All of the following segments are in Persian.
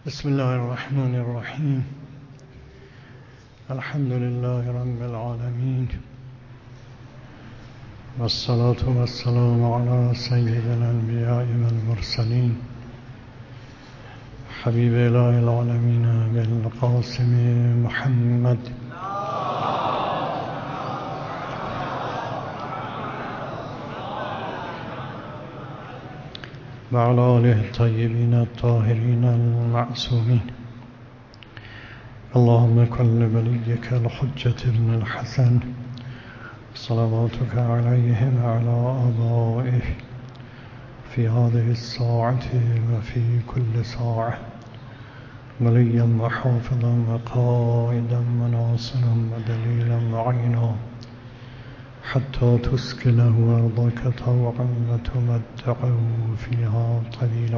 بسم الله الرحمن الرحیم. الحمد لله رب العالمین والصلاة والسلام على سید الانبیاء والمرسلین حبیب اله العالمین بالقاسم محمد وعلى آله الطيبين الطاهرين المعصومين. اللهم كن لوليك الحجة بن الحسن صلواتك عليه وعلى آبائه في هذه الساعة وفي كل ساعة وليا وحافظا وقائدا وناصرا ودليلا وعينا حتى تسكنه أرضك طوعا وتمتعه فيها طويلا.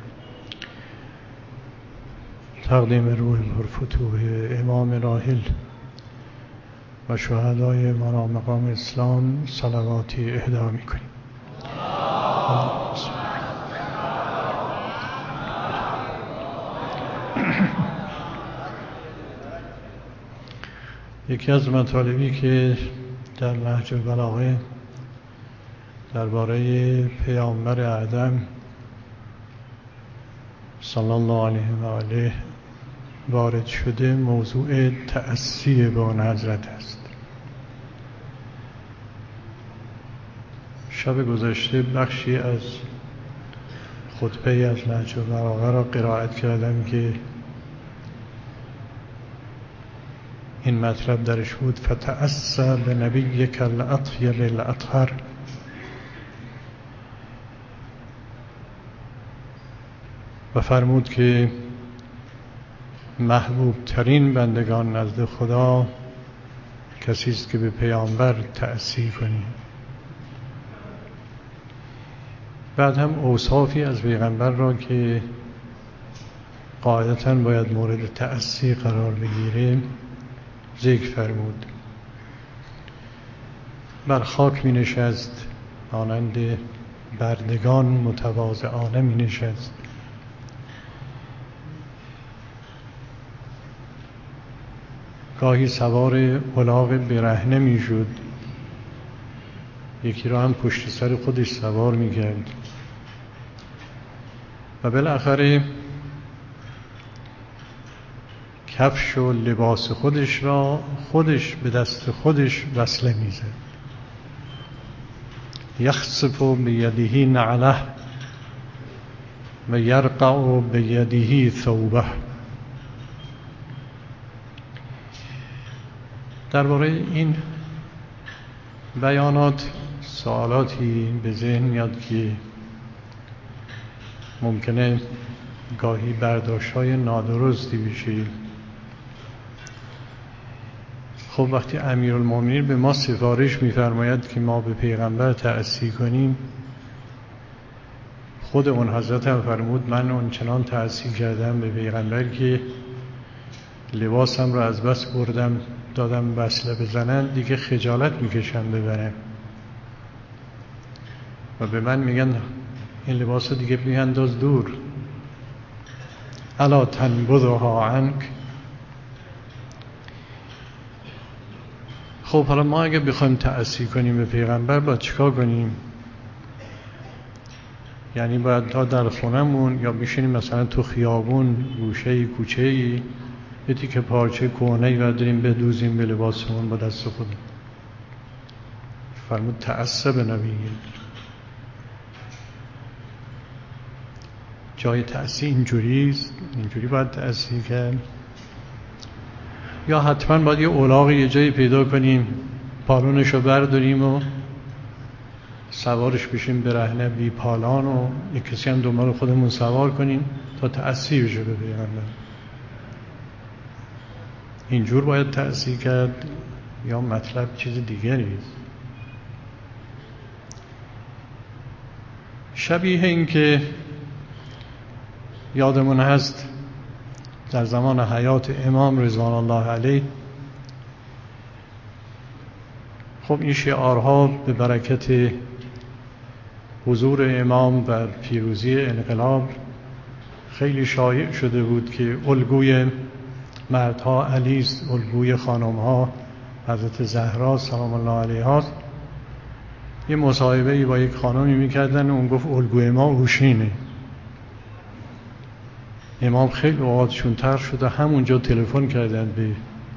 تقدیم روح پرفتوح امام راحل و شهدای مرا مقام اسلام صلواتی اهدا می‌کنیم. یکی از مطالبی که در نهج البلاغه درباره پیامبر اعظم صلی الله علیه و آله وارد شده موضوع تأسی به آن حضرت است. شب گذشته بخشی از خطبه از نهج البلاغه را قرائت کردم که این مطلب درش بود: فتأسی بنبیک الاطیب الاطهر. و فرمود که محبوب ترین بندگان نزد خدا کسی است که به پیامبر تأسی کنی. بعد هم اوصافی از پیغمبر را که قاعدتاً باید مورد تأسی قرار بگیره ذکر فرمود. بر خاک می نشست، مانند بردگان متواضعانه می نشست. گاهی سوار الاغ برهنه می شد، یکی را هم پشت سر خودش سوار می کرد و بالاخره کفش و لباس خودش را خودش به دست خودش وصله میزد. یخصف بیده نعله و یرقع بیده ثوبه. درباره این بیانات سوالاتی به ذهن میاد که ممکنه گاهی برداشت‌های نادرستی بشه. خب وقتی امیرالمومنین به ما سفارش می‌فرماید که ما به پیغمبر تأسی کنیم، خود اون حضرت هم فرمود من اونچنان تأسی کردم به پیغمبر که لباسم را از بس بردم دادم وصله بزنن دیگه خجالت میکشم ببرم و به من میگن این لباس دیگه بیانداز دور. الا تنبذها عنک. خب حالا ما اگه بخوایم تأسی کنیم به پیغمبر باید چیکار کنیم؟ یعنی باید تا در خونمون یا بشینیم مثلا تو خیابون گوشه کوچه‌ای یه تیکه پارچه کهنه‌ای برداریم بدوزیم به لباسمون با دست خودمون؟ فرمود تأسی به نبی. جای تأسی اینجوریست، اینجوری باید تأسی کرد؟ یا حتما باید یه الاغ یه جایی پیدا کنیم پالونش رو برداریم و سوارش بشیم برهنه بی پالان و یک کسی هم دنبال خودمون سوار کنیم تا تأسی بشه به پیغمبر؟ اینجور باید تأسی کرد یا مطلب چیز دیگریست؟ شبیه این که یادمون هست در زمان حیات امام رضوان الله علیه، خب این شعارها به برکت حضور امام و پیروزی انقلاب خیلی شایع شده بود که الگوی مردها علی است، الگوی خانمها حضرت زهرا سلام الله علیها. یه مصاحبه‌ای با یک خانمی می‌کردن و اون گفت الگوی ما اوشینه. امام خیلی اوقاتشون تر شد و همونجا تلفن کردن به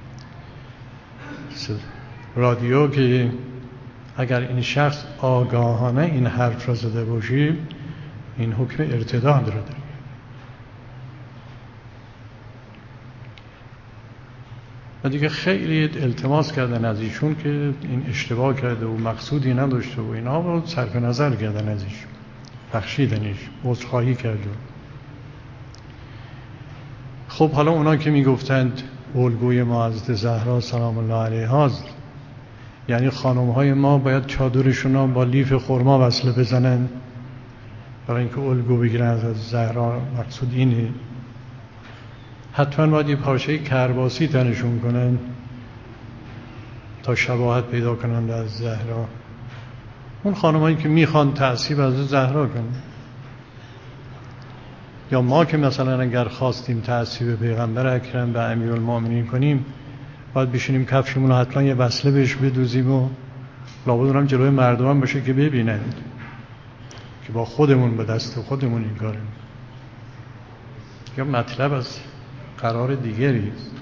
رادیو که اگر این شخص آگاهانه این حرف را زده باشه این حکم ارتداد را داره. و دیگه خیلی التماس کردن از ایشون که این اشتباه کرده و مقصودی نداشته و اینا رو صرف نظر کردن از ایشون، بخشیدنش، عذرخواهی کرده. خب حالا اونا که میگفتند الگوی ما حضرت زهرا سلام الله علیها، یعنی خانم‌های ما باید چادرشون رو با لیف خرما وصله بزنن برای اینکه الگو بگیرن از زهرا، مقصود اینه؟ حتما باید یه پارچه کرباسی تنشون کنن تا شباهت پیدا کنن از زهرا. اون خانمایی که میخوان تعصیب از زهرا کنن، یا ما که مثلا اگر خواستیم تعصیب پیغمبر اکرم و امیرالمومنین کنیم باید بشینیم کفشمون رو حتما یه وصله بهش بدوزیم و لابد اونم جلوی مردم باشه که ببینند که با خودمون به دست خودمون این کاریم. یا مطلب از قرار دیگری است.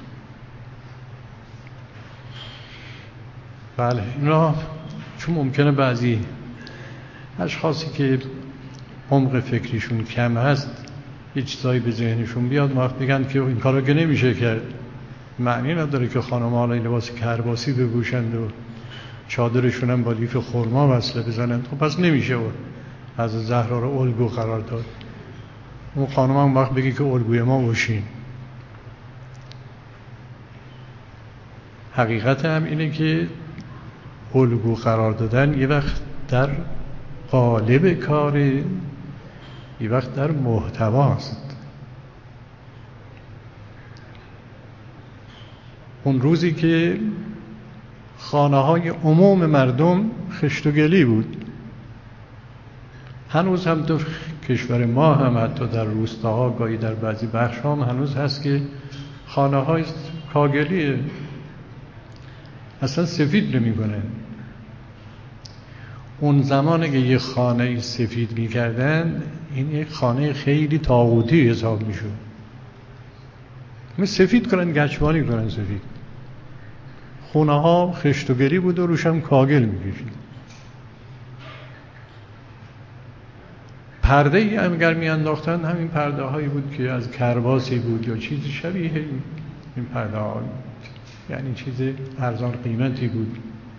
بله این را چون ممکنه بعضی اشخاصی که عمق فکریشون کم هست یه چیزایی به ذهنشون بیاد وقت بگن که این کارا که نمیشه کرد، معنی نداره که خانم‌ها لباس کرباسی بپوشند و چادرشون هم با لیف خرما وصله بزنند. خب پس نمیشه از زهرا رو الگو قرار داد. اون خانم هم وقت بگی که الگوی ما اوشین. حقیقت هم اینه که الگو قرار دادن یه وقت در قالب کار، یه وقت در محتواست. اون روزی که خانه‌های عموم مردم خشت و گلی بود، هنوز هم تو کشور ما هم حتی در روستاها گاهی در بعضی بخش‌ها هم هنوز هست که خانه‌های کاگلیه، اصلا سفید نمی‌کنه. اون زمان که یه خانه سفید می‌کردن این یک خانه خیلی طاغوتی حساب می‌شد. سفید کنن، گچمانی کنن سفید. خونه‌ها خشت و گلی بود و روش هم کاگل می‌کشید. پرده‌ای هم اگر می‌انداختن همین پرده‌هایی بود که از کرباسی بود یا چیزی شبیه این پرده‌ها، یعنی چیز ارزان قیمتی بود.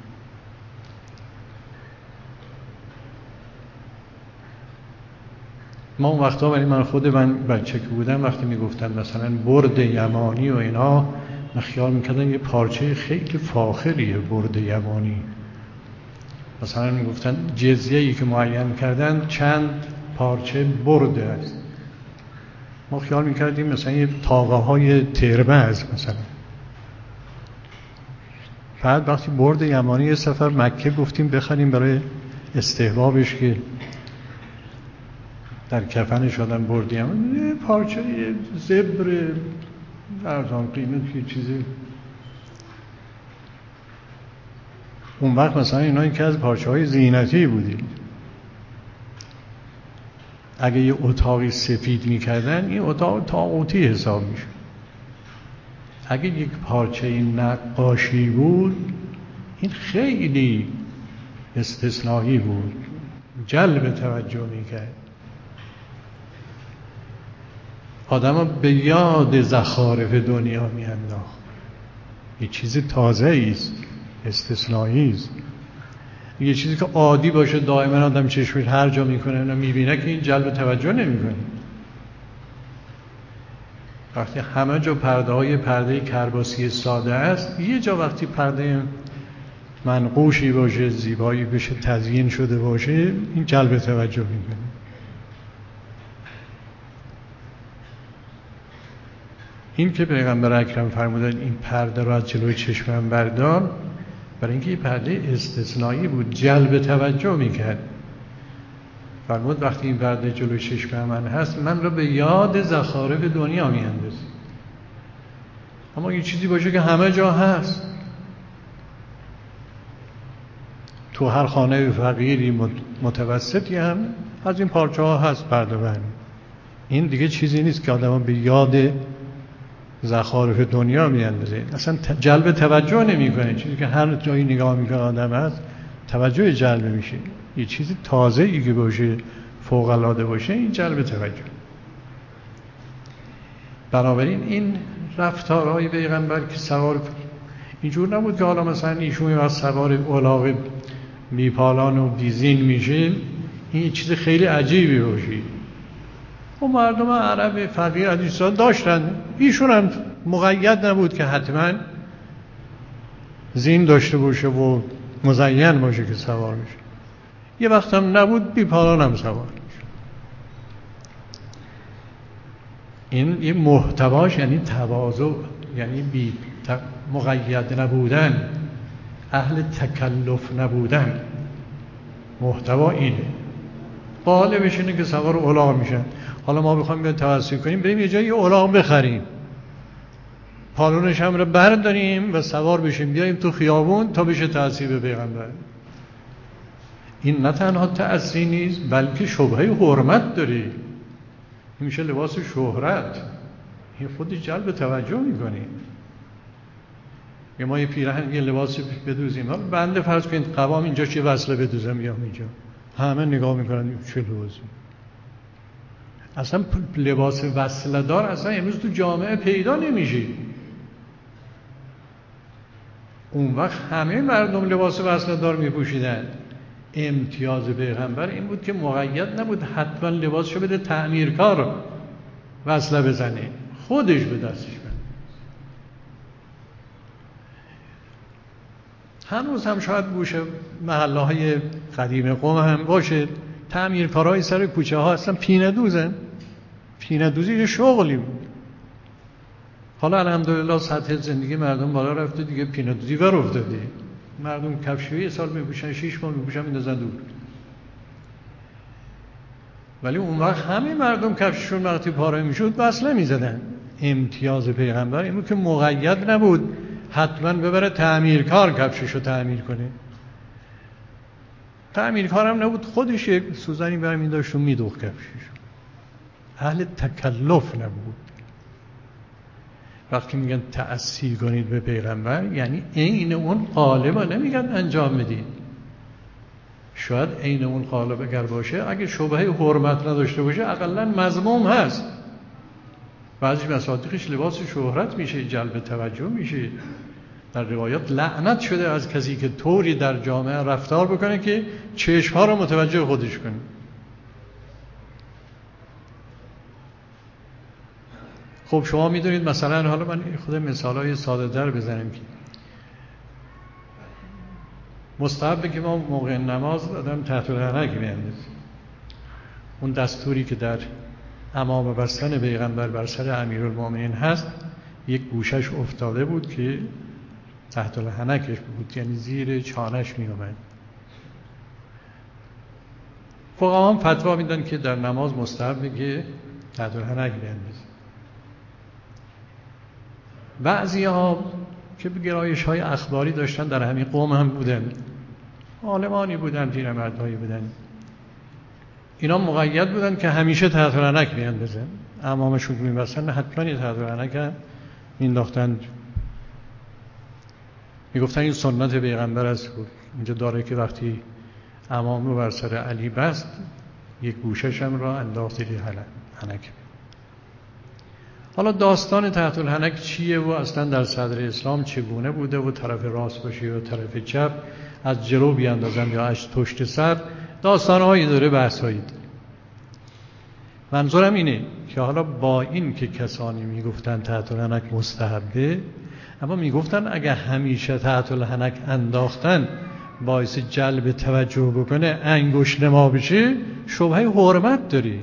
ما اون وقتا ولی من بچه که بودم وقتی میگفتن مثلا برد یمانی و اینا، من خیال میکردن یه پارچه خیلی فاخریه برد یمانی. مثلا میگفتن جزیه‌ای که معین کردن چند پارچه برده است. ما خیال میکردیم مثلا یه طاقه‌های تربه است مثلا. بعد وقتی برد یمانی یه سفر مکه گفتیم بخریم برای استحبابش که در کفنش آدم بردیم یه پارچه یه زبر ارزان قیمت یه چیزی. اون وقت مثلا اینا که از پارچه های زینتی بودیم. اگه یه اتاقی سفید میکردن این اتاق طاغوتی حساب میشه. اگه یک پارچه نقاشی بود این خیلی استثنایی بود، جلب توجه میکرد، آدم به یاد زخارف دنیا میانداخت. یه چیز تازه است، استثنایی است. یه چیزی که عادی باشه دائما آدم چشمش هر جا میکنه و میبینه که این جلب توجه نمیکنه. وقتی همه جا پرده کرباسی ساده است، یه جا وقتی پرده منقوشی باشه، زیبایی بشه، تزیین شده باشه، این جلب توجه میکنه. این که پیغمبر اکرم فرمودن این پرده رو از جلوی چشمم بردار، برای اینکه این پرده استثنایی بود، جلب توجه میکرد. فرمود وقتی این پرده جلوی چشم من هست من را به یاد زخارف دنیا میاندازه. اما یه چیزی باشه که همه جا هست، تو هر خانه فقیری متوسطی هم از این پارچه ها هست پرده بندی. این دیگه چیزی نیست که آدم به یاد زخارف دنیا میاندازه، اصلا جلب توجه نمیکنه. چیزی که هر جایی نگاه میکنه آدم هست توجه جلب میشه. یه چیزی تازه‌ای که باشه، فوق العاده باشه، این جلب توجه. بنابراین این رفتارهای پیغمبر که سوار اینجور نبود که حالا مثلا ایشون از سوار الاغ بیپالان و بیزین میشه این چیز خیلی عجیبی باشه. و مردم عرب فقیر حدیثان داشتن، ایشون هم مقید نبود که حتما زین داشته باشه و مزین باشه که سوار میشه. یه وقت هم نبود بیپالان هم سوار میشه. این محتواش یعنی تواضع، یعنی مقید نبودن، اهل تکلف نبودن. محتوا اینه. غالبش اینه که سوار الاغ میشن. حالا ما بخوایم بیان توسعه کنیم بریم یه جایی یه الاغ بخریم، پالونش هم رو برداریم و سوار بشیم بیاییم تو خیابون تا بشه تأثیر به پیغمبر. این نه تنها تأثیر نیست بلکه شبهه حرمت داره. این میشه لباس شهرت، این خودش جلب توجه میکنه. ما یه پیراهن یه لباس بدوزیم، حالا بنده فرض کنید قوام اینجا چه وصله بدوزم یا اینجا، همه نگاه میکنن چه لباسی. اصلا لباس وصله دار اصلا امروز تو جامعه پیدا نمیشه. اون وقت همه مردم لباس وصله دار میپوشیدن. امتیاز پیغمبر این بود که مقید نبود حتما لباسشو بده تعمیرکار وصله بزنه، خودش به دستش بده. هنوز هم شاید بوشه محله های قدیم قم هم باشه، تعمیرکارهای سر کوچه ها هستن پینه دوزن. پینه دوزی یه شغلی بود. حالا الحمدلله سطح زندگی مردم بالا رفته دیگه، پینه دوزی ور افتاده. مردم کفشویی سال میپوشن، 6 ماه میپوشن میندازن دور. ولی اون وقت همه مردم کفششون وقتی پاره میشد وصله میزدن. امتیاز پیغمبر این بود که مقید نبود حتما ببره تعمیرکار کفششو تعمیر کنه. تعمیرکارم نبود، خودش یک سوزنی برمی داشت و میدوخت کفششو. اهل تکلف نبود. وقتی میگن تأثیر کنید به پیغمبر یعنی عین اون قالب نمیگن انجام بدید. شاید عین اون قالب اگر باشه، اگه شبهه حرمت نداشته باشه اقلا مذموم هست. بعضی مصادیقش لباس شهرت میشه، جلب توجه میشه. در روایات لعنت شده از کسی که طوری در جامعه رفتار بکنه که چشمها رو متوجه خودش کنه. خب شما میدونید مثلا، حالا من خود مثالای ساده در بزنم که مستحبه که ما موقع نماز آدم تحت الحنک بیندازیم. اون دستوری که در امام بستن پیغمبر بر سر امیرالمومنین هست، یک گوشش افتاده بود که تحت الحنکش بود، یعنی زیر چانش می اومد. فقها هم فتوا میدن که در نماز مستحبه که تحت الحنک بیندازیم. بعضی ها که به گرایش های اخباری داشتن در همین قوم هم بودن، عالمانی بودن، پیرمردهایی بودن، اینا مقید بودن که همیشه تحت الحنک میاندازن. امامشون که میبستن حتما یه تحت الحنک مینداختن. میگفتن این سنت پیغمبر است. اینجا داره که وقتی امام رو بر سر علی بست، یک گوشش هم را انداخت زیر حنک. حالا داستان تحت الحنک چیه و اصلا در صدر اسلام چگونه بوده و طرف راست باشه و طرف چپ، از جلو بیاندازن یا از پشت سر، داستانهایی داره، بحثایی داره. منظورم اینه که حالا با این که کسانی میگفتن تحت الحنک مستحبه، اما میگفتن اگه همیشه تحت الحنک انداختن باعث جلب توجه بکنه، انگشت نما بشه، شبهه حرمت داری.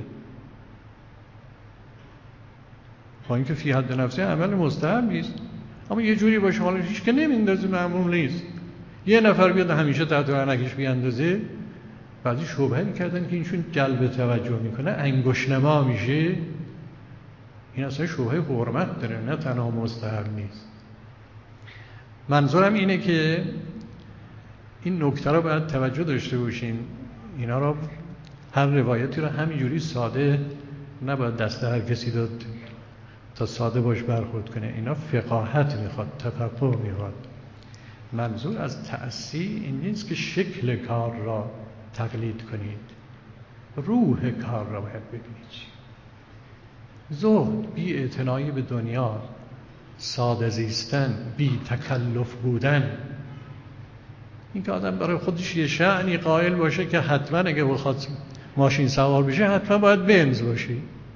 با اینکه فی حد نفسه عمل مستحب نیست، اما یه جوری باشه حالا هیچ که نمیندازه، معمول نیست. یه نفر بیاد همیشه تحت الحنکش بیاندازه، بعضی شبهه میکردن که اینشون جلب توجه میکنه انگشت نما میشه. این اصلا شبهه حرمت داره، نه تنها مستحب نیست. منظورم اینه که این نکته رو باید توجه داشته باشین. اینا رو هر روایتی رو همینجوری ساده نباید دست هر کسی داد تا ساده باش برخورد کنه. اینا فقاهت میخواد، تفقه میخواد. منظور از تأسی این نیست که شکل کار را تقلید کنید، روح کار را باید ببینید. زهد، بی اعتنایی به دنیا، ساده زیستن، بی تکلف بودن. این که آدم برای خودش یه شأنی قائل باشه که حتما اگه بخواد ماشین سوار بشه حتما باید بنز باشه.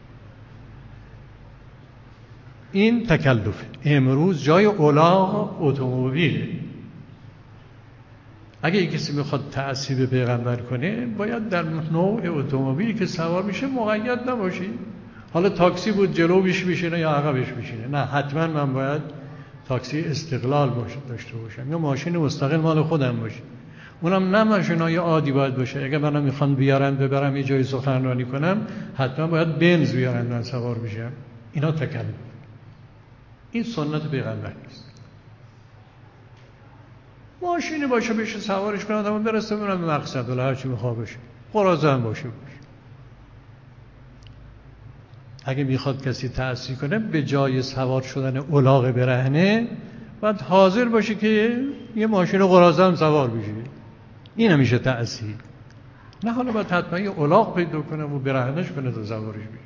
این تکلفه. امروز جای الاغ اتومبیله. اگه یک کسی میخواد تأسی به پیغمبر کنه باید در نوع اتومبیلی که سوار میشه مقید نباشه. حالا تاکسی بود جلو بشینه یا عقبش بشینه، نه، حتما من باید تاکسی استقلال داشته باشم یا ماشین مستقل مال خودم باشه. اونم نه ماشینای عادی باید باشه. اگه منو میخوان بیارن ببرم یه جای سخنرانی کنم حتما باید بنز بیارن من سوار بشم. اینا تکلف. این سنت پیغمبر نیست. ماشینی باشه بشه سوارش کنه آدمو برسه به مقصد ولی هر چی میخواد باشه، قراضه‌ام باشه. اگه میخواد کسی تأسی کنه به جای سوار شدن الاغ برهنه باید حاضر باشه که یه ماشین قراضه هم سوار بشه. این همیشه تأسی. نه حالا باید حتما یه الاغ پیدا کنه و برهنش کنه تا سوارش بشه.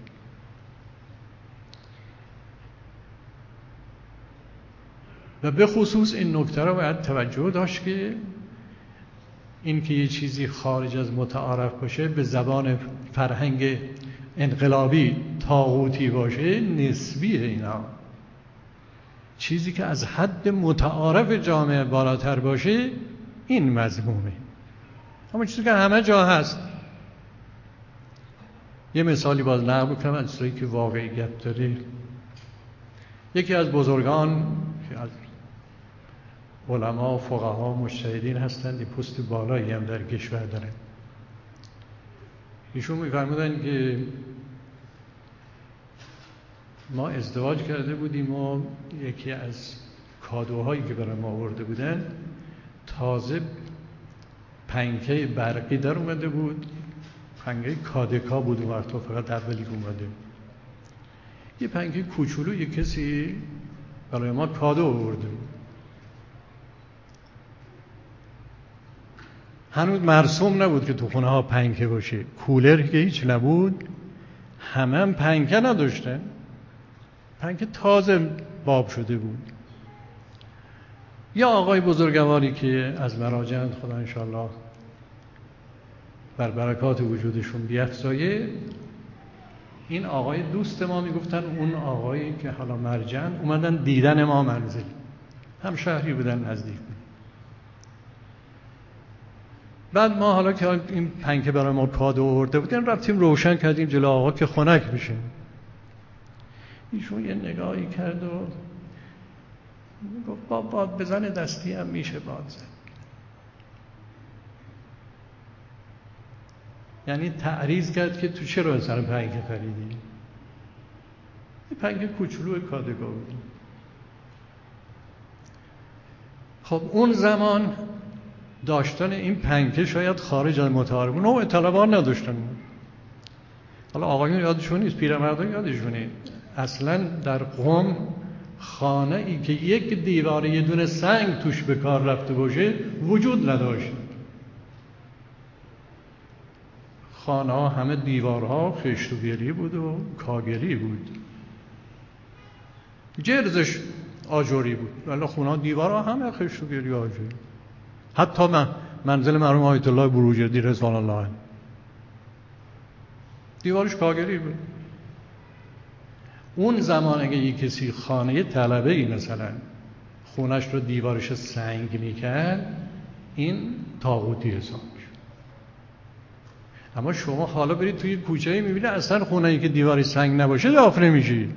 و به خصوص این نکته رو باید توجه داشت که این که یه چیزی خارج از متعارف باشه به زبان فرهنگ انقلابی طاغوتی باشه نسبیه. اینا چیزی که از حد متعارف جامعه بالاتر باشه این مذمومه. اما چیزی که همه جا هست. یه مثالی باز نقل کنم از چیزی که واقعیت داره. یکی از بزرگان که از علما، فقها، مجتهدین هستند، یه پست بالایی هم در کشور دارن. ایشون می‌فرمودن که ما ازدواج کرده بودیم و یکی از کادوهایی که برای ما آورده بودن تازه پنکه برقی در اومده بود. پنکه کادکا بود و وقتا فقط اولی اومده. یه پنکه کوچولو یه کسی برای ما کادو آورده بود. هنوز مرسوم نبود که تو خونه ها پنکه باشه. کولر که هیچ نبود. همه پنکه نداشتن. پنکه تازه باب شده بود. یا آقای بزرگواری که از مراجعند، خدا انشاءالله بر برکات وجودشون بیفزایه، این آقای دوست ما میگفتن اون آقایی که حالا مرجعند اومدن دیدن ما منزل، هم شهری بودن نزدیک بود. بعد ما حالا که این پنکه برای ما کادو آورده بودن رفتیم روشن کردیم جلو آقا که خنک بشه. ایشون یه نگاهی کرد و گفت باد بزن دستی هم میشه باد زن. یعنی تعریض کرد که تو چرا سر پنکه خریدی؟ یه پنکه کوچولو کادگاه بود. خب اون زمان داشتن این پنکه شاید خارج از متعارف بود. نوع طلبان نداشتن. حالا آقایون یادشون نیست، پیرمردان یادشونه. اصلا در قم خانه ای که یک دیوار یه دونه سنگ توش به کار رفته باشه وجود نداشت. خانه ها همه دیوارها خشت و گلی بود و کاگلی بود. جرزش آجوری بود. ولی خونه ها دیوارها همه خشت و گلی آجوری. حتی منزل مرحوم آیت الله بروجردی رضوان الله دیوارش کاگلی بود. اون زمان اگه یک کسی خانه طلبه‌ای مثلا خونش رو دیوارش سنگ میکرد این طاغوتی حساب میشد. اما شما حالا برید توی کوچه‌ای میبینید اصلا خونه‌ای که دیوارش سنگ نباشه داخل نمیشی.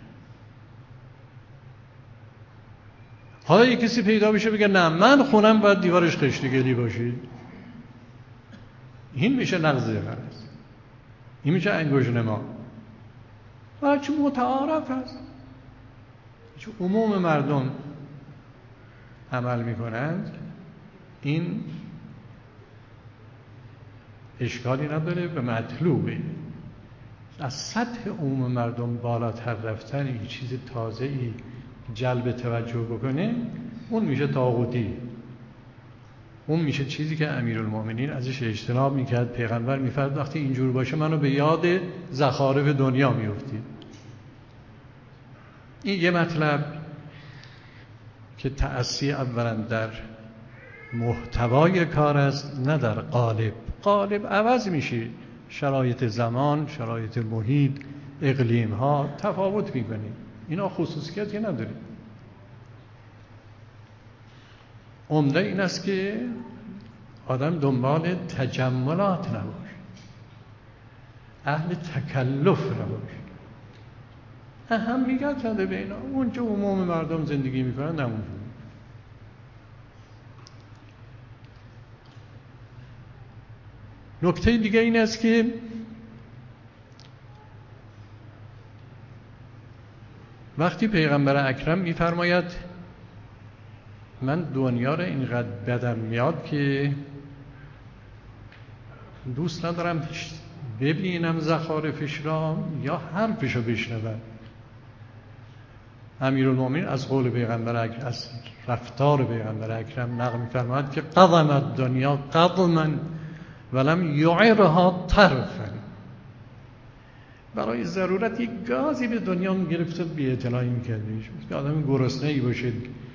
حالا یک کسی پیدا بشه بگه نه من خونم باید دیوارش خشت گلی باشه، این میشه نقض غرض، این میشه انگشت نما. هرچی متعارف هست، چون عموم مردم عمل میکنند، این اشکالی نداره به مطلوبه. از سطح عموم مردم بالاتر رفتن این چیز تازه‌ای جلب توجه بکنه، اون میشه طاغوتی. اون میشه چیزی که امیرالمومنین ازش اجتناب میکرد. پیغمبر میفرد وقتی اینجور باشه منو به یاد زخارف دنیا میفتی. این یه مطلب که تأسی اولا در محتوای کار است، نه در قالب. قالب عوض میشه، شرایط زمان، شرایط محیط، اقلیم ها تفاوت میکنه، اینا خصوصیتی نداره. عمده این است که آدم دنبال تجملات نباشه، اهل تکلف نباشه. اهمیت نده به اینا. اونجا عموم مردم زندگی میکنن نمونجور. نکته دیگه این است که وقتی پیغمبر اکرم میفرماید من دنیا را اینقدر بدم میاد که دوست ندارم ببینم زخارفش را یا حرفش رو بشنوم. امیرالمومنین از قول پیغمبر اکرم، از رفتار پیغمبر اکرم نقل می‌فرماید که قضمت دنیا قضما ولم یعرها طرفا. برای ضرورت یک گازی به دنیا میگرفت و بی اطلاعی میکردیش. که آدم گرسنه‌ای باشه،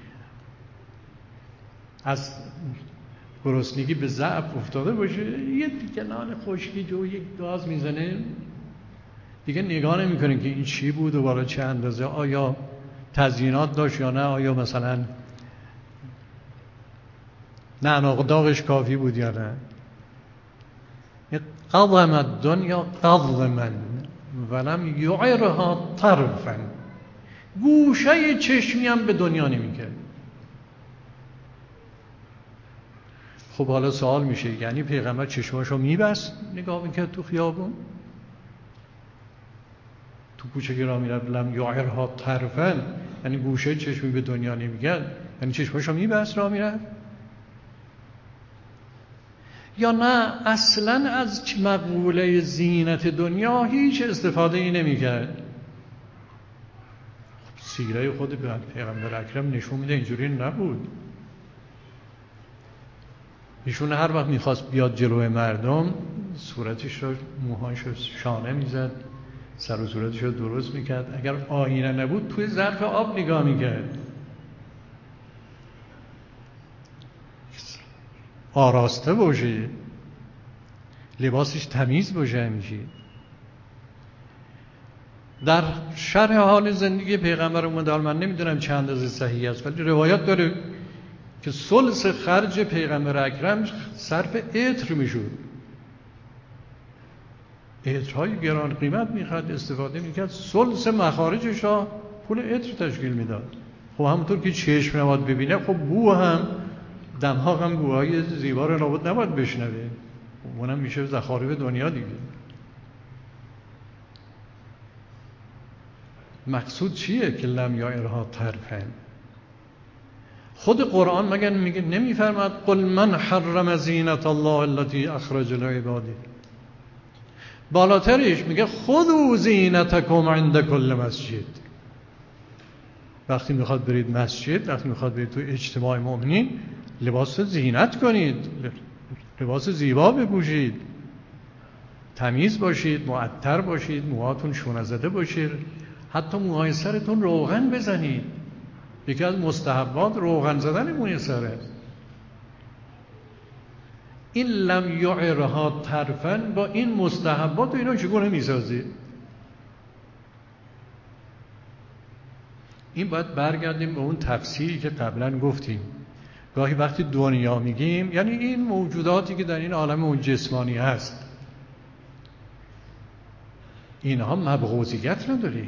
از گرسنگی به ضعف افتاده باشه، یه دیگه نان خشکی جو یک گاز میزنه، دیگه نگاه نمیکنه که این چی بود و بالا چه اندازه، آیا تزیینات داشت یا نه، آیا مثلا نعناق داغش کافی بود یا نه. قضمت دنیا قضما ولم یعرها طرفا. گوشه چشمی هم به دنیا نمیکرد. خب حالا سوال میشه، یعنی پیغمبر چشماشو میبست نگاه میکرد تو خیابون، تو کوچه که راه میرفت لم یعرها طرفا، یعنی گوشه چشمی به دنیا نمیکرد، یعنی چشماشو میبست راه میرفت؟ یا نه اصلا از مقوله زینت دنیا هیچ استفاده ای نمی کرد؟ سیره خود پیغمبر اکرم نشون میده اینجوری نبود. ایشون هر وقت میخواست بیاد جلوی مردم صورتش رو، موهاش رو شانه میزد، سر و صورتش رو درست میکرد. اگر آینه نبود توی ظرف آب نگاه میکرد. آراسته باشه، لباسش تمیز باشه همیشه. در شرح حال زندگی پیغمبر مدال من نمیدونم چند اندازه صحیح است، ولی روایت داره که ثلث خرج پیغمبر اکرم صرف عطر میشد. عطرهای گران قیمت میخواد استفاده میکرد، ثلث مخارجش را پول عطر تشکیل میداد. خب همونطور که چشم نباید ببینه، خب بو هم، دماغ هم بوهای زیبا رو نباید بشنوه. اونم میشه زخارف دنیا دیگه. مقصود چیه که لم یعرها طرفا؟ خود قرآن مگر میگه نمیفرماد قل من حرم زینت الله التي اخرج لعباده؟ بالاترش میگه خذوا زینتکم عند کل مسجد. وقتی میخواد برید مسجد، وقتی میخواد برید تو اجتماع مؤمنین، لباس زینت کنید، لباس زیبا بپوشید، تمیز باشید، معطر باشید، موهاتون شونه زده باشید، حتی موهای سرتون روغن بزنید. یکی از مستحبات روغن زدن موی سر است. این لم یعرها طرفا با این مستحبات و اینا چگونه میسازید؟ این باید برگردیم به اون تفسیری که قبلا گفتیم. گاهی وقتی دنیا میگیم یعنی این موجوداتی که در این عالم اون جسمانی هست، اینها مبغوضیت نداره.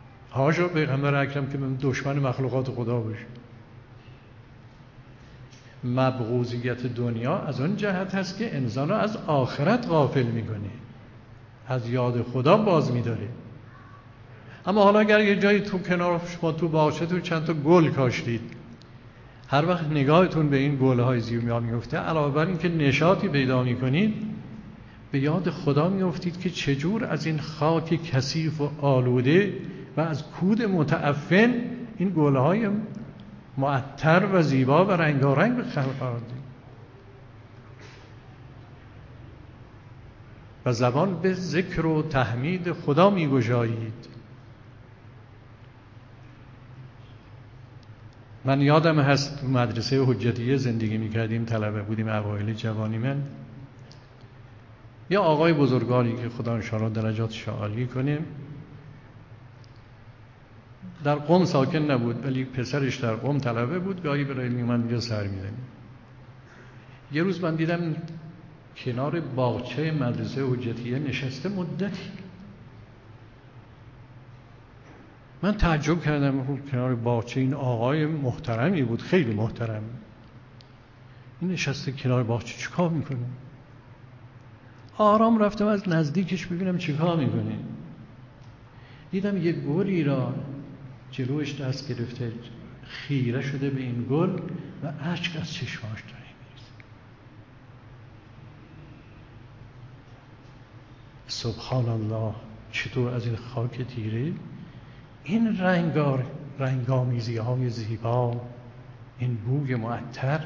حاشا پیغمبر اکرم که دشمن مخلوقات خدا باشه. مبغوضیت دنیا از اون جهت هست که انسان رو از آخرت غافل میکنه، از یاد خدا باز میداره. اما حالا اگر یه جایی تو کنار شما تو باغچه تو چند تا گل کاشتید، هر وقت نگاهتون به این گل‌های زیبا میفته، علاوه بر این که نشاطی پیدا میکنید، به یاد خدا میافتید که چجور از این خاک کثیف و آلوده و از کود متعفن این گل‌های معطر و زیبا و رنگارنگ به خلق آوردید و زبان به ذکر و تحمید خدا میگشایید. من یادم هست تو مدرسه حجتیه زندگی میکردیم، طلبه بودیم اوایل جوانی من، یا آقای بزرگانی که خدا انشاءالله درجاتش عالی کنه، در قم ساکن نبود ولی پسرش در قم طلبه بود، گاهی برای میومد اینجا سر میزنیم. یه روز من دیدم کنار باغچه مدرسه حجتیه نشسته مدتی. من تعجب کردم، کنار باغچه این آقای محترمی بود، خیلی محترم، این نشسته کنار باغچه چیکار میکنه؟ آرام رفتم از نزدیکش ببینم چیکار میکنه. دیدم یه گلی را جلوش دست گرفته، خیره شده به این گل و اشک از چشماش داره میریزه. سبحان الله، چطور از این خاک تیره این رنگامیزی های زیبا، این بوی معطر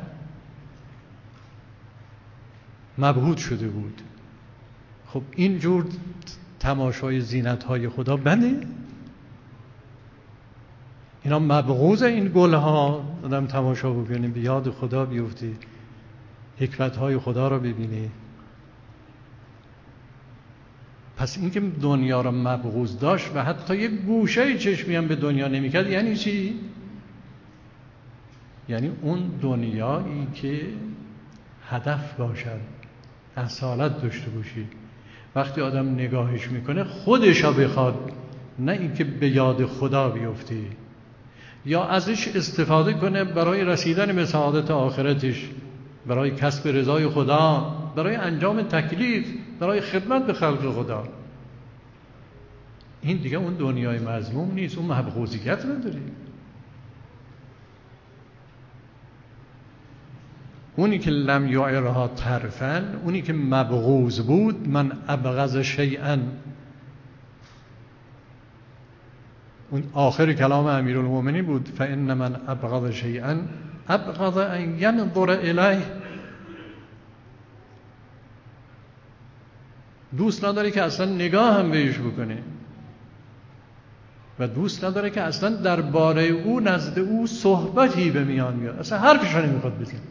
مبهوت شده بود. خب این جور تماشای زینت های خدا بده؟ اینا مبغوض این گل ها. آدم تماشا بکنه، به یاد خدا بیفته، حکمت های خدا را ببینه. پس اینکه دنیا را مبغوض داشت و حتی یک گوشه چشمی هم به دنیا نمیکرد، یعنی چی؟ یعنی اون دنیایی که هدف باشد، اصالت داشته باشی، وقتی آدم نگاهش میکنه خودش را بخواد، نه اینکه به یاد خدا بیفته یا ازش استفاده کنه برای رسیدن به سعادت آخرتش، برای کسب رضای خدا، برای انجام تکلیف، برای خدمت به خلق خدا. این دیگه اون دنیای مذموم نیست، اون مبغوضیت نداره. اونی که لم یعرها طرفا، اونی که مبغوض بود، من ابغض شیئا، اون آخر کلام امیرالمومنین بود، فان من ابغض شیئا ابغض ان ینظر الیه. دوست نداره که اصلا نگاه هم بهش بکنه و دوست نداره که اصلا درباره او نزد او صحبتی به میان بیاد، اصلا حرفش رو نمیخواد بزنه.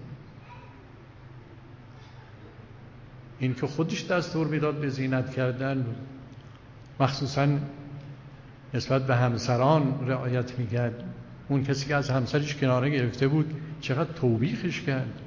این که خودش دستور میداد به زینت کردن، مخصوصا نسبت به همسران رعایت میکرد. اون کسی که از همسرش کناره گرفته بود چقدر توبیخش کرد.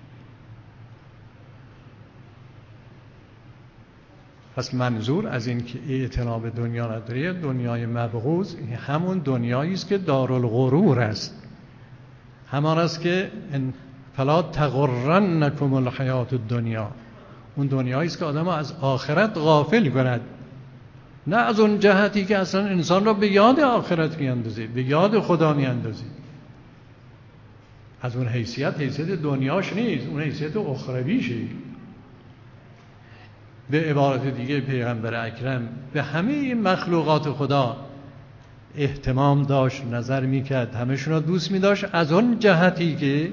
پس منظور از این که اعتنا به دنیا نداره، دنیای مبغوض همون دنیایی است که دارالغرور است، همان است که فلا تغرنکم الحیات الدنیا، اون دنیایی است که آدم از آخرت غافل کند، نه از اون جهتی که اصلا انسان را به یاد آخرت میاندازه، به یاد خدا میاندازه. از اون حیثیت دنیاش نیست، اون حیثیت اخرویشه. به عبارت دیگه پیغمبر اکرم به همه مخلوقات خدا اهتمام داشت، نظر میکرد، همشون را دوست میداشت، از اون جهتی که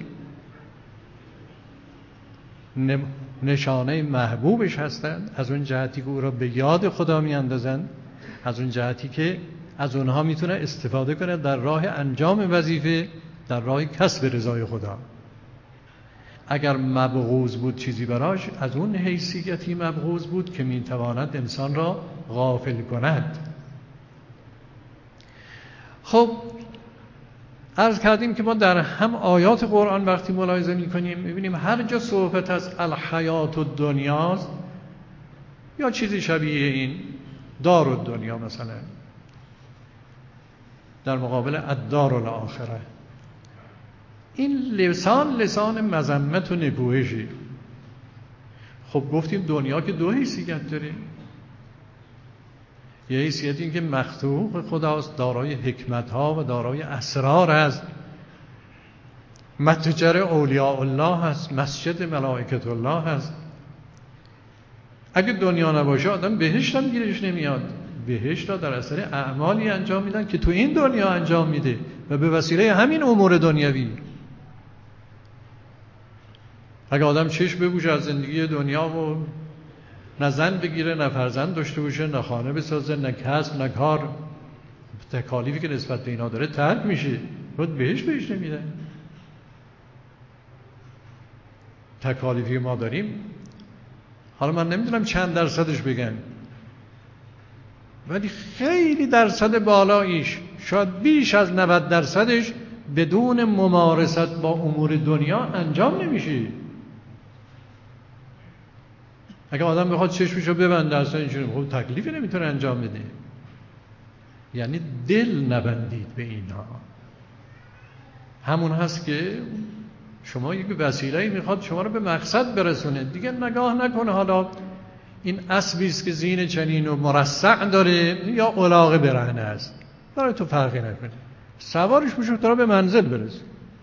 نشانه محبوبش هستند، از اون جهتی که او را به یاد خدا میاندازند، از اون جهتی که از اونها میتونه استفاده کنه در راه انجام وظیفه، در راه کسب رضای خدا. اگر مبغوض بود چیزی براش، از اون حیثیتی مبغوض بود که میتواند انسان را غافل کند. خب عرض کردیم که ما در هم آیات قرآن وقتی ملاحظه میکنیم میبینیم هر جا صحبت از الحیات الدنیاست یا چیزی شبیه این، دار الدنیا مثلا در مقابل الدار الاخره، این لسان مذمت و نکوهشی. خب گفتیم دنیا که دو حیثیت داره. یه حیثیت این که مخلوق خداست، دارای حکمت ها و دارای اسرار است، متجر اولیاء الله هست، مسجد ملائکت الله هست. اگه دنیا نباشه آدم بهشت هم گیرش نمیاد. بهشت را در اثر اعمالی انجام میدن که تو این دنیا انجام میده و به وسیله همین امور دنیوی. اگه آدم چشم بپوشه از زندگی دنیا و نه زن بگیره، نه فرزند داشته باشه، نه خانه بسازه، نه کسب، نه کار، تکالیفی که نسبت به اینا داره ترک میشه، خود بهش نمیده. تکالیفی ما داریم، حالا من نمیدونم چند درصدش بگن، ولی خیلی درصد بالاییش، شاید بیش از 90% بدون ممارست با امور دنیا انجام نمیشه. اگه آدم بخواد چشمشو ببنده اصلا اینجوری خب تکلیفی نمیتونه انجام بده. یعنی دل نبندید به اینها. همون هست که شما یک وسیله‌ای میخواد شما رو به مقصد برسونه، دیگه نگاه نکنه حالا این اسبی است که زین چنین و مرصع داره یا الاغ برهنه است، برای تو فرقی نکنه، سوارش بشو تا به منزل برسه.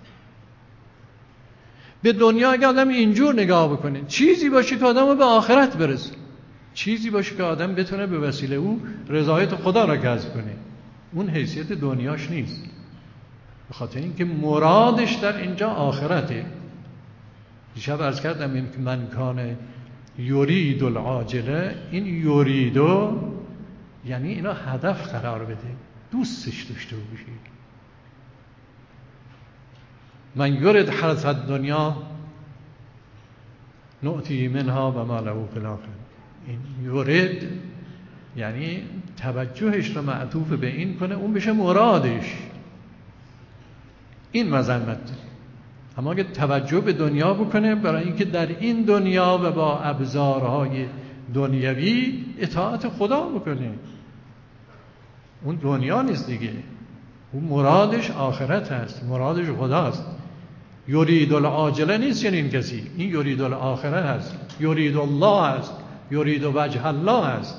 به دنیا اگه آدم اینجور نگاه بکنه، چیزی باشه که آدم رو به آخرت برسه، چیزی باشه که آدم بتونه به وسیله او رضایت خدا را کسب کنه، اون حیثیت دنیاش نیست. به خاطر اینکه مرادش در اینجا آخرته. دیشب عرض کردم این که من کان یرید العاجله، این یریدو یعنی اینا هدف قرار بده، دوستش داشته باشید. من یرید حرث الدنیا نؤتی منها و ما له فی الاخره. این یرید یعنی توجهش رو معطوف به این کنه اون بشه مرادش. این مذمت داره. اما اگه توجه به دنیا بکنه برای اینکه در این دنیا و با ابزارهای دنیوی اطاعت خدا بکنه، اون دنیا نیست دیگه، اون مرادش آخرت هست، مرادش خداست. یرید العاجله نیست یعنی این کسی، این یرید الاخره هست، یرید الله هست، یرید وجه الله هست.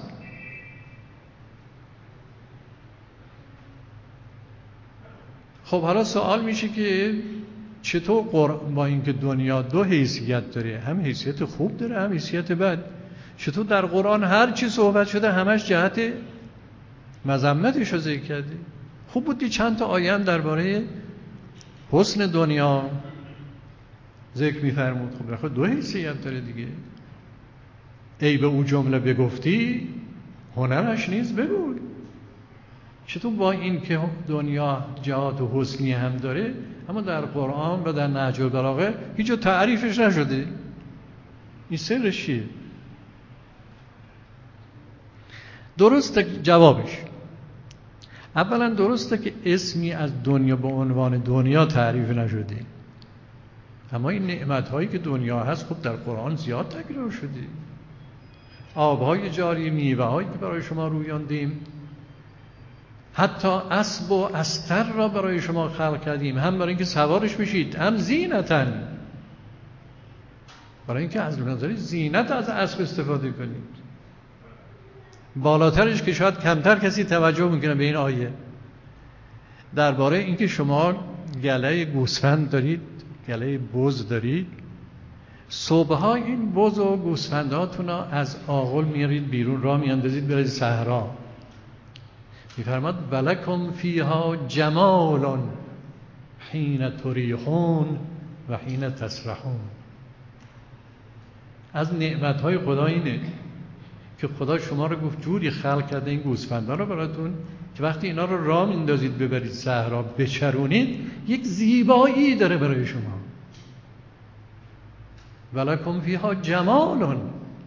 خب حالا سوال میشه که چطور با اینکه دنیا دو حیثیت داره، هم حیثیت خوب داره هم حیثیت بد، چطور در قرآن هر چی صحبت شده همش جهت مذمتش رو ذکر کرده؟ خوب بودی چند تا آیه هم درباره حسن دنیا ذکر می‌فرمود. خب بخاطر دو حیثیت داره دیگه. ای به او جمله بگفتی هنرش نیز بگو. چطور با این که دنیا جهات و حسنی هم داره اما در قرآن و در نهج البلاغه هیچ جا تعریفش نشده؟ این سرش چیه؟ درسته جوابش. اولا درسته که اسمی از دنیا به عنوان دنیا تعریف نشده، اما این نعمت‌هایی که دنیا هست خب در قرآن زیاد تکرار شده. آب‌های جاری، میوه‌هایی که برای شما رویاندیم، حتی اسب و استر را برای شما خلق کردیم، هم برای اینکه سوارش بشید، هم زینتاً، برای اینکه از نظر زینت از اسب استفاده کنید. بالاترش که شاید کمتر کسی توجه میکنه به این آیه، درباره اینکه شما گله گوسفند دارید، گله بز دارید، صبح‌ها این بز و گوسفنداتون را از آغل میارید بیرون، راه میاندازید برید صحرا. میفرماد ولکم فیها جمال حین تریحون و حین تسرحون. از نعمت‌های خدا اینه که خدا شما رو گفت جوری خلق کرده این گوسفندا رو براتون که وقتی اینا رو راه میندازید ببرید صحرا بچرونید یک زیبایی داره برای شما. ولکم فیها جمال.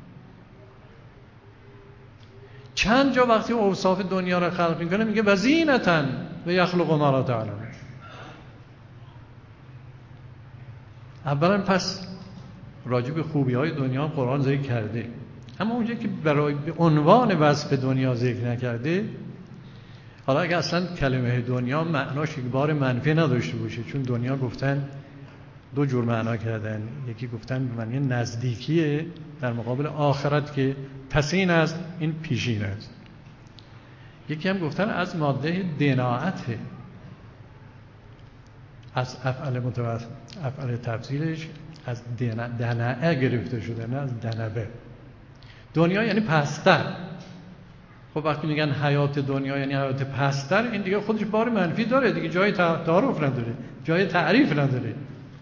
چند جا وقتی اوصاف دنیا رو خلق میکنه میگه و زینتاً و یخلق ما لا تعلمون. اولا پس راجع به خوبی‌های دنیا قرآن ذکر کرده، اما اونجا که برای به عنوان وصف دنیا ذکر نکرده، حالا اگه اصلا کلمه دنیا معناش یک بار منفی نداشته باشه، چون دنیا گفتن دو جور معنا کردن. یکی گفتن به معنی نزدیکیه در مقابل آخرت که پسین است، این پیشین است. یکی هم گفتن از ماده دناعته، از افعال تفضیلش از دناعه گرفته شده، نه از دنبه. دنیا یعنی پستر. خب وقتی میگن حیات دنیا یعنی حیات پستر، این دیگه خودش بار منفی داره دیگه، جای تعارف نداره، جای تعریف نداره.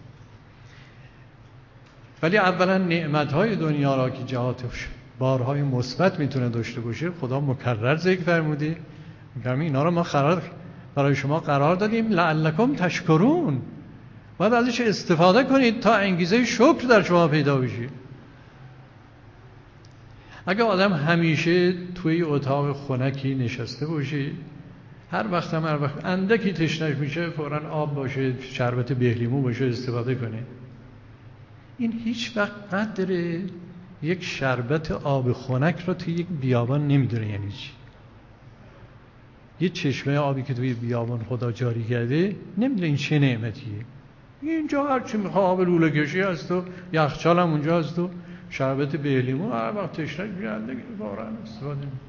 ولی اولا نعمت‌های دنیا را که جهاتش بارهای مثبت میتونه داشته باشه، خدا مکرر ذکر فرموده، میگم اینا رو ما برای شما قرار دادیم لعلکم تشکرون، باید ازش استفاده کنید تا انگیزه شکر در شما پیدا بشه. اگه آدم همیشه توی اتاق خنکی نشسته باشه، هر وقت اندکی تشنه میشه فوراً آب باشه، شربت بهلیمو باشه استفاده کنه، این هیچ وقت قدر یک شربت آب خنک رو توی یک بیابان نمیدونه یعنی چی. یه چشمه آبی که توی بیابان خدا جاری کرده نمیدونه این چه نعمتیه. اینجا هر چی میخواد آب لوله کشی هست و یخچال هم اونجا هست و شربت بهلیمو هر وقت تشنه میشه فوراً استفاده میکنه.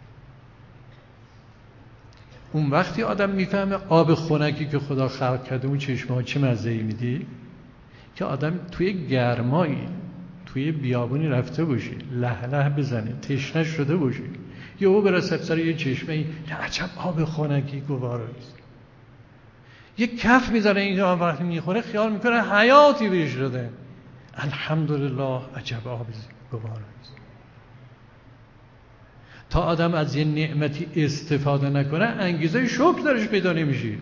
اون وقتی آدم میفهمه آب خنکی که خدا خلق کرده اون چشمه ها چه مزه‌ای میده، که آدم توی گرمایی توی بیابونی رفته باشه، له له بزنه، تشنه شده باشه، یهو برسه سر یه چشمه، عجب آب خنکی گواراییست، یک کف میذاره اینجا، وقتی میخوره خیال میکنه حیاتی بهش داده، الحمدلله عجب آب گواراییست. تا آدم از یه نعمتی استفاده نکنه انگیزه شکر درش پیدا نمیشه.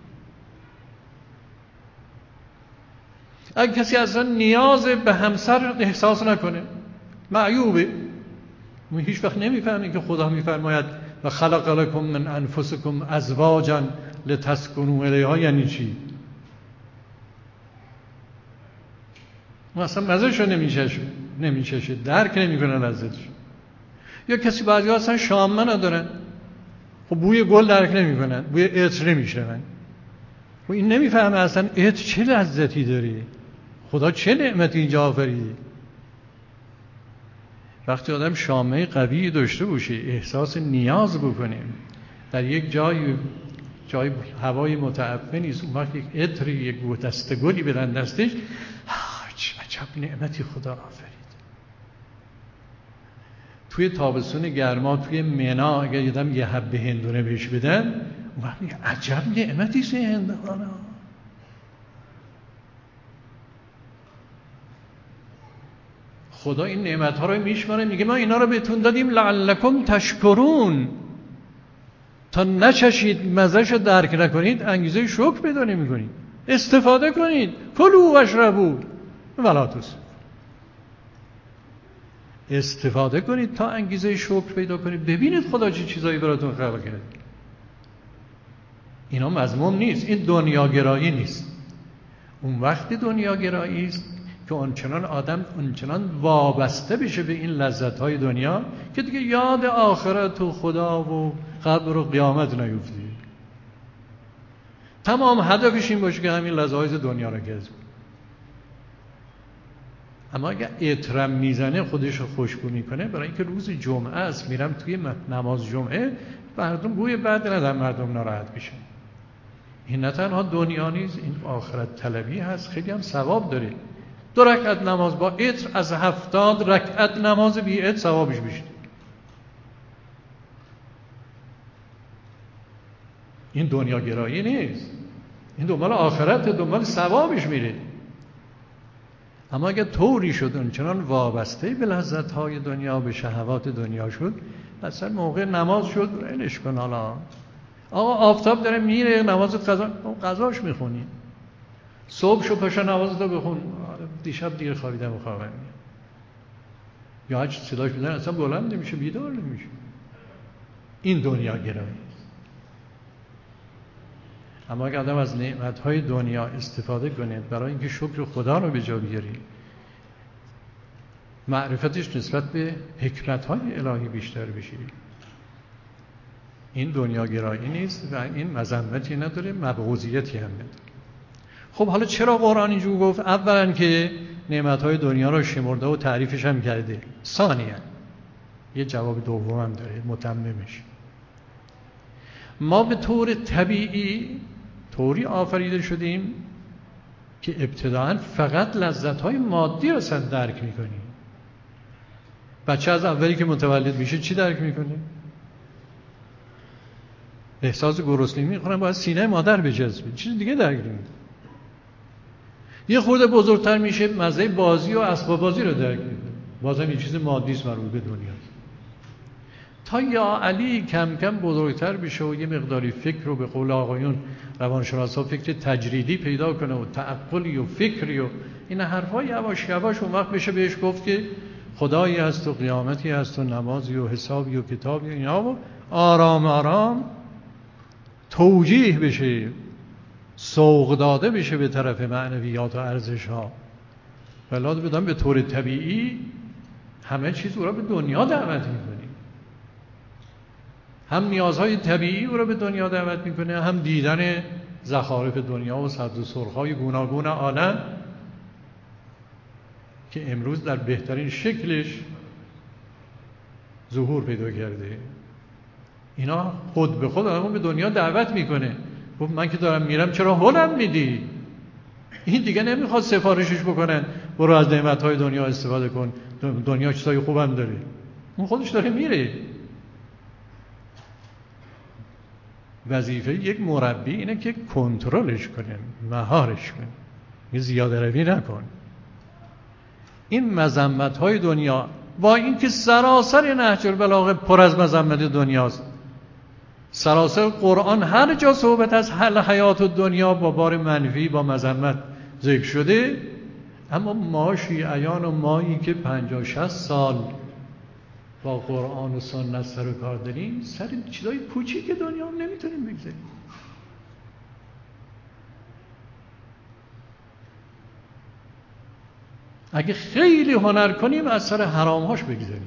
اگه کسی اصلا نیاز به همسر احساس نکنه معیوبه، ما هیچ وقت نمیفهمیم که خدا میفرماید و خلق لکم من انفسکم ازواجا لتسکنوا الیها یعنی چی؟ ما اصلا مزه‌شو نمیچشه، درک نمیکنه لذتش. یا کسی بعضی‌ها اصلا شامه ندارن، خب بوی گل درک نمیکنن، بوی عطر نمیشنون، خب این نمیفهمه اصلا عطر چه لذتی داره، خدا چه نعمتی اینجا آفریده. وقتی آدم شامه قوی داشته باشه، احساس نیاز بکنه، در یک جای هوای متعفنی است، اون وقت یک عطری، یک دسته گلی بدن دستش، عجب نعمتی خدا آفرید. توی تابستون گرما توی منا اگر یادم یه حبه هندونه بهش بدن، اون وقت عجب نعمتی است این هندونه. خدا این نعمت‌ها رو میشماره، میگه ما اینا رو بهتون دادیم لعلکم تشکرون، تا نچشید مزه‌ش رو درک نکنید انگیزه شکر پیدا نمی‌کنید. استفاده کنید، کلوا واشربوا ولا تسرفوا، استفاده کنید تا انگیزه شکر پیدا کنید. ببینید خدا چه چیزایی براتون خلق کرده. اینا مذموم نیست، این دنیاگرایی نیست. اون وقتی دنیاگرایی است که اونچنان وابسته بشه به این لذت‌های دنیا که دیگه یاد آخرت و خدا و قبر و قیامت نیفته. تمام هدفش این باشه که همین لذایز دنیا رو کسب. اما اگه عطرم میزنه خودش رو خوشبو میکنه، برای اینکه روز جمعه است میرم توی نماز جمعه، مردم بوی بد ندارن، مردم ناراحت بشن. این نه تنها دنیا نیست، این آخرت طلبی هست، خیلی هم ثواب داره. 2 رکعت نماز با عطر از 70 رکعت نماز بی عطر ثوابش بیشتر. این دنیا گرایی نیست، این دنبال آخرت، دنبال ثوابش میره. اما اگر طوری شد اونچنان وابسته به لذت‌های دنیا، به شهوات دنیا شد، اصلا موقع نماز شد ولش کن. حالا آقا آفتاب داره میره، نماز قضاش میخونی، صبح شو پاشا نمازتو بخون، دیشب دیر خوابیدم و خوابم میاد، یا هر چی صداش میزنه اصلا بلند نمیشه، بیدار نمیشه. این دنیا گرایی است. اما اگر آدم از نعمت‌های دنیا استفاده کنه برای اینکه شکر خدا رو به جا بیاره، معرفتش نسبت به حکمت‌های الهی بیشتر بشه، این دنیا گرایی نیست و این مذمتی نداره، مبغوضیتی هم نداره. خب حالا چرا قرآن اینجور گفت؟ اولا که نعمتهای دنیا رو شمرده و تعریفش هم کرده. ثانیاً یه جواب دوم هم داره متممش. ما به طور طبیعی طوری آفریده شدیم که ابتداعاً فقط لذت‌های مادی رو درک می‌کنیم. بچه از اولی که متولد میشه چی درک می‌کنه؟ احساس گرسنگی می‌کنه، باید سینه مادر بجذبه، چیز دیگه درک نمی‌کنه. یه خورده بزرگتر میشه مزه بازی و اسباب بازی رو درک می‌کنه، بازم یه چیز مادی است مربوط به دنیاست. تا یا علی کم کم بزرگتر بشه و یه مقداری فکر رو به قول آقایون روانشناسا فکر تجریدی پیدا کنه و تعقلی و فکری و این حرفا یواش یواش اون وقت بشه بهش گفت که خدایی هست و قیامتی هست و نمازی و حسابی و کتابی و اینا و آرام آرام توجیه بشه، سوق داده بشه به طرف معنویات و ارزش ها. ولی بدم به طور طبیعی همه چیز او را به دنیا دعوت میکنه، هم نیازهای طبیعی او را به دنیا دعوت میکنه، هم دیدن زخارف دنیا و سبز و سرخ‌های گوناگون عالم که امروز در بهترین شکلش ظهور پیدا کرده. اینا خود به خود آدمو به دنیا دعوت میکنه. گفت من که دارم میرم چرا هولم میدی؟ این دیگه نمیخواد سفارشش بکنن برو از نعمتهای دنیا استفاده کن، دنیا چیزای خوبم داره. اون خودش داره میره. وظیفه یک مربی اینه که کنترلش کنه، مهارش کنه، یه زیاده روی نکن. این مذمت‌های دنیا با اینکه سراسر نهج البلاغه پر از مذمت دنیاست، سراسر قرآن هر جا صحبت از حل حیات دنیا با بار منفی با مذمت ذکر شده، اما ما شیعیان و مایی که 50-60 سال با قرآن و سنت سر و کار داریم سر چیزای کوچیک دنیا هم نمیتونیم بگذاریم. اگه خیلی هنر کنیم از سر حرامهاش بگذاریم.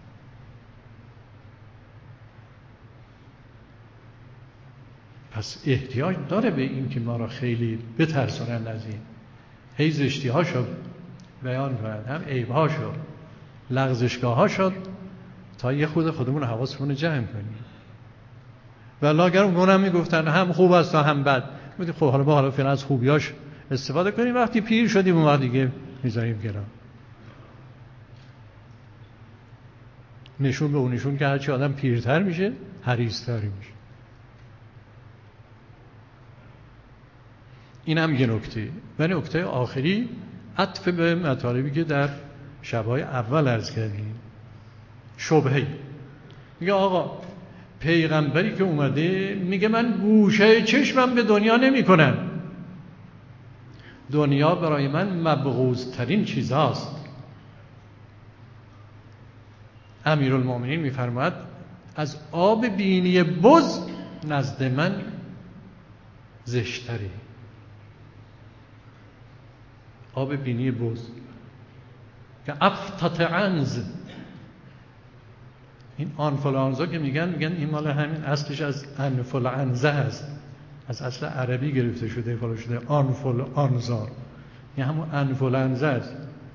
پس احتیاج داره به این که ما را خیلی بترسونن از این، هی زشتی‌هاشو بیان کنن، هم عیب‌هاشو، لغزشگاه‌هاشو، تا یه خودمون حواسمون رو جمع کنیم. والله اگر اونم میگفتن هم خوب است و هم بد، میگه خب حالا فعلا از خوبیاش استفاده کنیم، وقتی پیر شدیم اون وقت دیگه میذاریم کنار. نشون به اونشون که هرچی آدم پیرتر میشه حریص‌تر میشه. این هم یه نکته. و نکته آخری عطف به مطالبی که در شب‌های اول عرض کردیم. شبهه میگه آقا پیغمبری که اومده میگه من گوشه چشمم به دنیا نمی کنم، دنیا برای من مبغوض ترین چیز هست. امیرالمومنین میفرماید از آب بینی بز نزد من زشتره. آب بینی بز که افتت عنز، این آنفولانزا که میگن این مال همین اصلش از انفولانزا هست، از اصل عربی گرفته شده، فالا شده آنفولانزا، این همون انفولانزا است.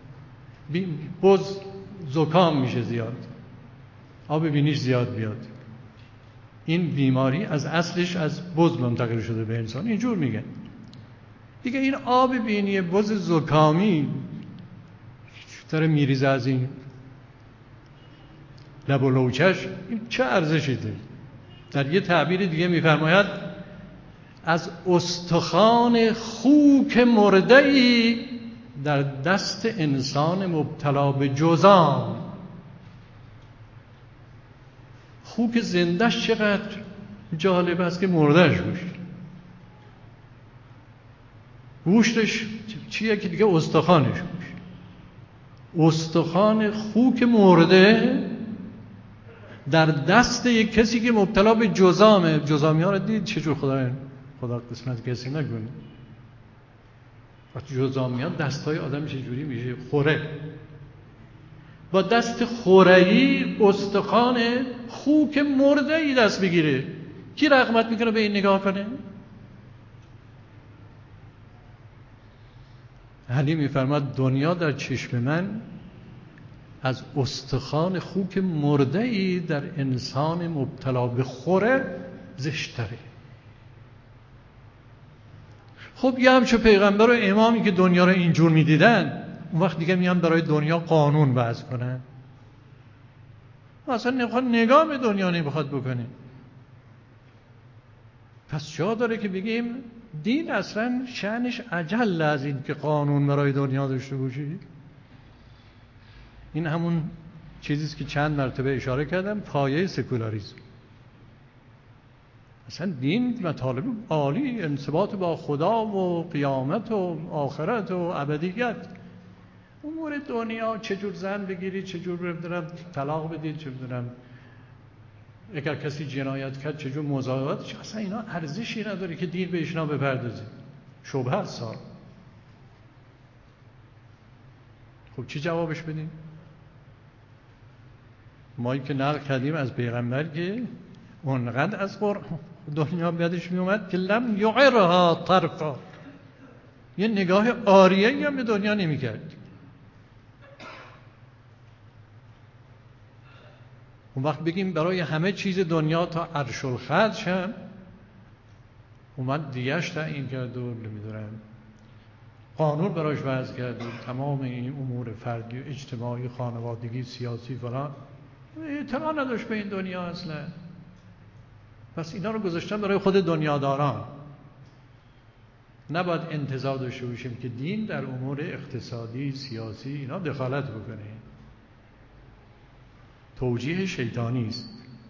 بز زکام میشه زیاد، آب بینیش زیاد بیاد، این بیماری از اصلش از بز منتقل شده به انسان، اینجور میگن دیگه. این آب بینی بز زکامی داره میریزه از این لب و لوچش، این چه ارزشی داره؟ در یه تعبیر دیگه میفرماید از استخوان خوک مرده‌ای در دست انسان مبتلا به جذام. خوک زندهش چقدر جالب است که مردهش گوشتش چیه که دیگه استخوانش استخوان خوک مرده در دست یک کسی که مبتلا به جذامه. جذامی ها رو دید چجور؟ خدا قسمت کسی نکنه. وقتی جذامی ها دستای آدم چجوری میشه؟ خوره. با دست خوره‌ای استخوان خوک مرده‌ای دست بگیره، کی رغبت میکنه به این نگاه کنه؟ علی می‌فرماد دنیا در چشم من از استخوان خوک مرده‌ای در انسان مبتلا به خوره زشت‌تره. خب یه همچه پیغمبر و امامی که دنیا رو اینجور می‌دیدن، اون وقت دیگه میان برای دنیا قانون وضع کنن. اصلا نمیخواد نگاه به دنیا نمیخواد بکنه. پس جا داره که بگیم دین اصلا شأنش اجل از این که قانون برای دنیا داشته باشی. این همون چیزیست که چند مرتبه اشاره کردم، پایه سکولاریسم. اصلا دین مطالب عالی، انضباط با خدا و قیامت و آخرت و ابدیت. امور دنیا چجور زن بگیرید، چجور بردارم طلاق بدید، چه بدونم اگر کسی جنایت کرد چجور مزاحمتش، اصلا اینا ارزشی نداره که دین بهش بپردازه. شبهه سال. خب چی جوابش بدیم؟ ما که نقل کردیم از پیغمبر که اونقدر از دنیا بیادش می اومد که لم یعرها طرفا، یه نگاه آریه‌ای هم به دنیا نمی کرد. اون وقت بگیم برای همه چیز دنیا تا عرش الخدش هم اومد دیگهش تعیین کرد و نمیدونم قانون براش وضع کرد و تمام این امور فردی و اجتماعی، خانوادگی، سیاسی فلان اطلاع نداشت به این دنیا اصلا. پس اینا رو گذاشتن برای خود دنیاداران. نباید انتظار داشته باشیم که دین در امور اقتصادی، سیاسی اینا دخالت بکنه. توجیه شیطانی است.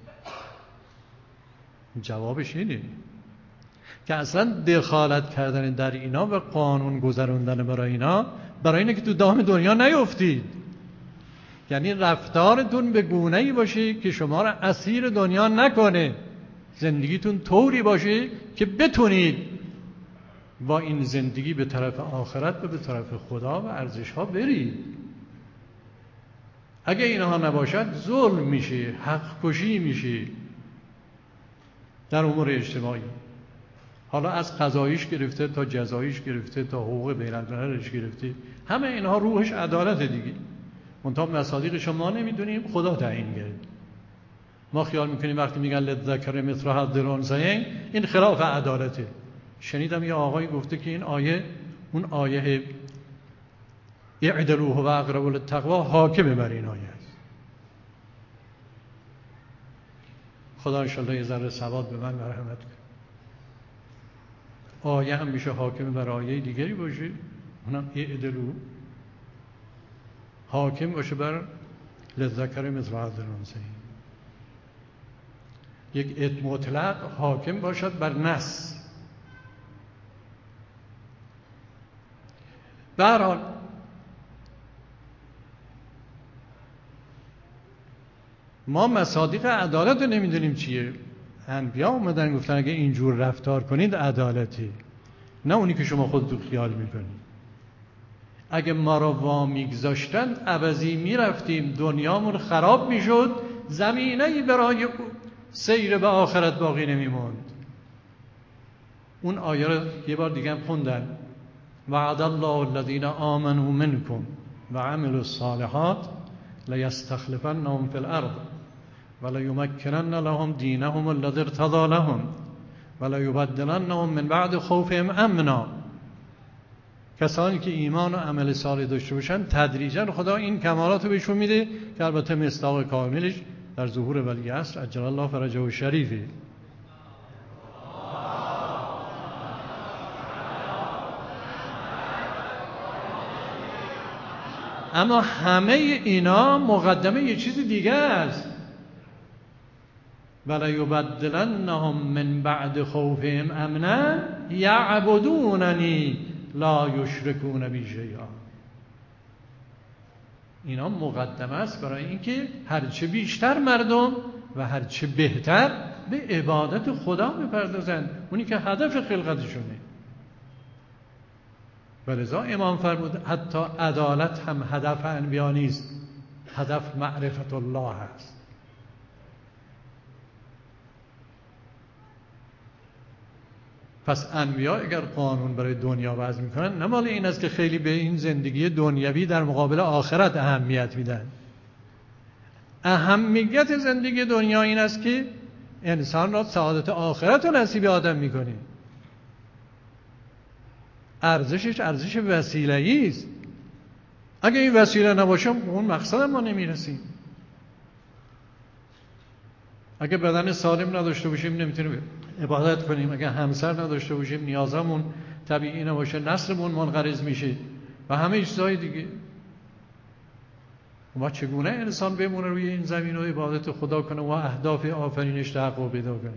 جوابش اینه که اصلا دخالت کردن در اینا و قانون گذراندن برای اینا، برای اینه که تو دام دنیا نیفتید. یعنی رفتارتون به گونه‌ای باشه که شما را اسیر دنیا نکنه. زندگیتون طوری باشه که بتونید با این زندگی به طرف آخرت و به طرف خدا و ارزش‌ها برید. اگه اینها نباشد ظلم میشه، حق کشی میشه در امور اجتماعی. حالا از قضاییش گرفته تا جزاییش گرفته تا حقوق بین‌المللش گرفته، همه اینها روحش عدالت دیگه. منتها مصادیقش ما نمیدونیم، خدا تعیین کرده. ما خیال میکنیم وقتی میگن للذکر مثل حظ الانثیین این خلاف عدالته. شنیدم یه آقایی گفته که این آیه، اون آیه اعدلوا و اقربوا للتقوا حاکمه بر این آیه است. خدا انشالله یه ذره ثواب به من مرحمت کنه. آیه هم میشه حاکم بر آیه دیگری باشه، اونم اعدلوا حاکم باشه بر للذکر مثل حظ الانثیین. یک مطلق حاکم باشد بر نص. به هر حال ما مصادیق عدالت رو نمیدونیم چیه. انبیا اومدن گفتن اگه اینجور رفتار کنید عدالتی، نه اونی که شما خودتون خیال میکنید. اگه ما را وامیگذاشتند عوضی میرفتیم، دنیامون خراب میشد، زمینه‌ای برای سیر به آخرت باقی نمیموند. اون آیه رو یه بار دیگه هم خوندن. وعد الله الذین آمنوا منکم و عملوا الصالحات لیستخلفنهم فی الارض ولیمکنن لهم دینهم الذی ارتضی لهم ولیبدلنهم من بعد خوفهم امنا. کسانی که ایمان و عمل صالح داشته باشن تدریجا خدا این کمالات رو بهشون میده که البته مصداق کاملش در ظهور ولی عصر عجل الله فرجه و شریفه. اما همه اینا مقدمه یه چیز دیگه است. ولیبدلنهم من بعد خوفهم امنا یعبدوننی لا یشرکون بی شیئا. اینا مقدمه است برای اینکه هرچه بیشتر مردم و هرچه بهتر به عبادت خدا بپردازند، اونی که هدف خلقتشونه. ولذا امام فرمود حتی عدالت هم هدف انبیا نیست، هدف معرفت الله است. پس انبیا اگر قانون برای دنیا وضع میکنن، نه مال این است که خیلی به این زندگی دنیوی در مقابل آخرت اهمیت میدن. اهمیت زندگی دنیا این است که انسان را سعادت آخرت رو نصیب آدم میکنه. ارزشش ارزش وسیله‌ای است. اگه این وسیله نباشه اون مقصد ما نمیرسیم. اگه بدن سالم نداشته باشیم نمیتونیم عبادت کنیم. اگه همسر نداشته باشیم نیازمون طبیعی نباشه نسلمون منقرض میشه و همه چیزهای دیگه. ما چگونه انسان بمونه روی این زمین و عبادت خدا کنه و اهداف آفرینش تحقق پیدا کنه؟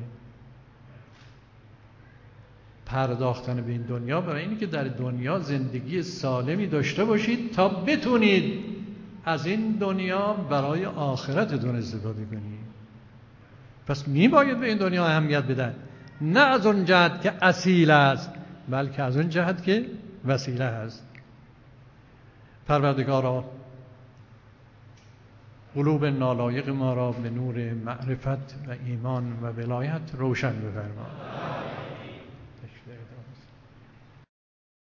پرداختن به این دنیا برای اینه که در دنیا زندگی سالمی داشته باشید تا بتونید از این دنیا برای آخرتتون استفاده کنید. پس میباید به این دنیا اهمیت بدن، نه از اون جهت که اصیل است، بلکه از اون جهت که وسیله است. پروردگارا قلوب نالایق ما را به نور معرفت و ایمان و ولایت روشن بفرما.